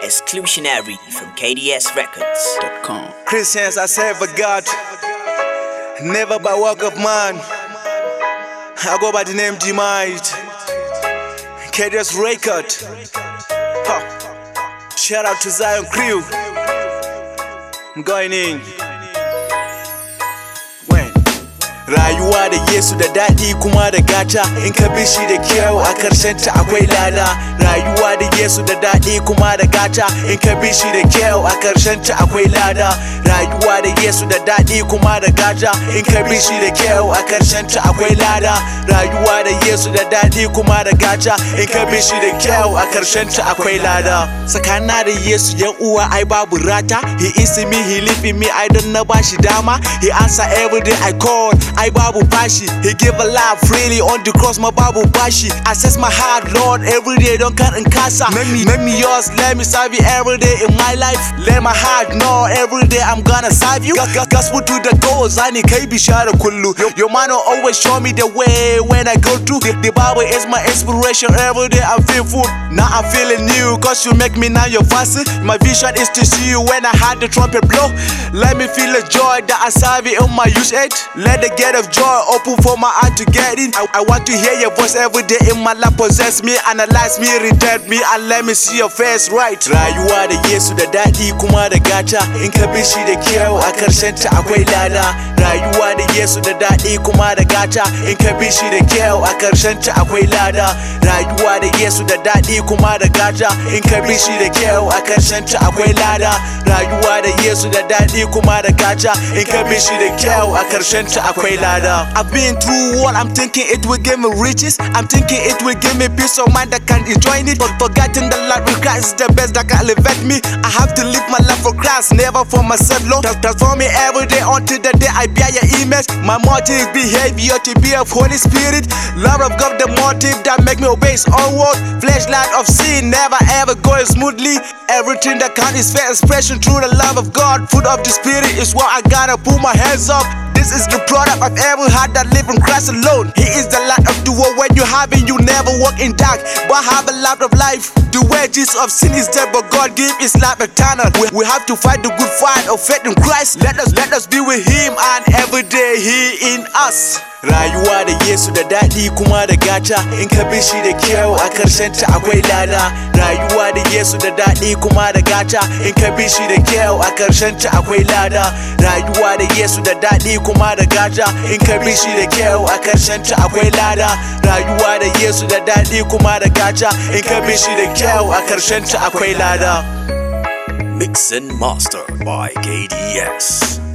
Exclusionary from KDSRecords.com. Christians I serve a God, never by work of man. I go by the name Demight, KDS Record. Shout out to Zion Crew. I'm going in. Rayuwa da Yesu da daɗi kuma da gata, in ka bi shi da kyau a karshen ta akwai lada. Rayuwa da Yesu da daɗi kuma da gata, in ka bi shi da kyau a karshen ta akwai lada. Rayuwa da Yesu da daɗi kuma da gata, in ka bi shi da kyau a karshen ta akwai lada. Rayuwa da Yesu da daɗi kuma da gata, in ka bi shi da kyau a karshen ta akwai lada. Tsakana da Yesu yan uwa ai babu rata. He is in me, he live in me, I don't na bashi dama. He answer every day I call. I babu bashi, he give a life freely on the cross, my babu bashi. Access my heart, Lord, every day, don't cut and casa. Make me yours, let me serve you every day in my life. Let my heart know every day I'm gonna serve you. Gospel to the goals, I need KB Shara Kulu. Your man will always show me the way when I go through. The Bible is my inspiration, every day I'm fearful. Now I'm feeling new, cause you make me now your fasting. My vision is to see you when I had the trumpet blow. Let me feel the joy that I serve you in my use age. Let the gate of joy open for my heart to get in. I want to hear your voice every day in my life. Possess me, analyze me, redeem me, and let me see your face right. Rayuwa da Yesu da daɗi kuma da gata, in ka bi shi da kyau a karshen ta akwai lada. Rayuwa da Yesu da daɗi kuma da gata, in ka bi shi da kyau a karshen ta akwai lada. Rayuwa da Yesu da daɗi kuma da gata, in ka bi shi da kyau a karshen ta akwai lada. Rayuwa da Yesu da daɗi kuma da gata, in ka bi shi da kyau a karshen ta akwai lada. I've been through what I'm thinking it will give me riches. I'm thinking it will give me peace of mind that can enjoy it. But forgetting the life with Christ is the best that can elevate me. I have to live my life for Christ, never for myself, Lord. Transform me every day until the day I bear your image. My motive, behavior to be of Holy Spirit. Love of God, the motive that make me obey His own word. Fleshlight of sin, never ever going smoothly. Everything that counts is fair expression through the love of God. Fruit of the Spirit is what I gotta put my hands up. This is the product of every heart that live in Christ alone. He is the light of the world. When you have it, you never walk in dark, but have a light of life. The wages of sin is death, but God give His life eternal. We have to fight the good fight of faith in Christ. Let us be with Him, and every day He in us. Rayuwa da Yesu da daɗi kuma da gata, in ka bi shi da kyau a karshen ta akwai lada. Rayuwa da Yesu da daɗi kuma da gata, in ka bi shi da kyau a karshen ta akwai lada. Rayuwa da Yesu da daɗi kuma da gata, in ka bi shi da kyau a karshen ta akwai lada. Rayuwa da Yesu da daɗi kuma da gata, in ka bi shi da kyau a karshen ta akwai lada. Mix and master by KDS.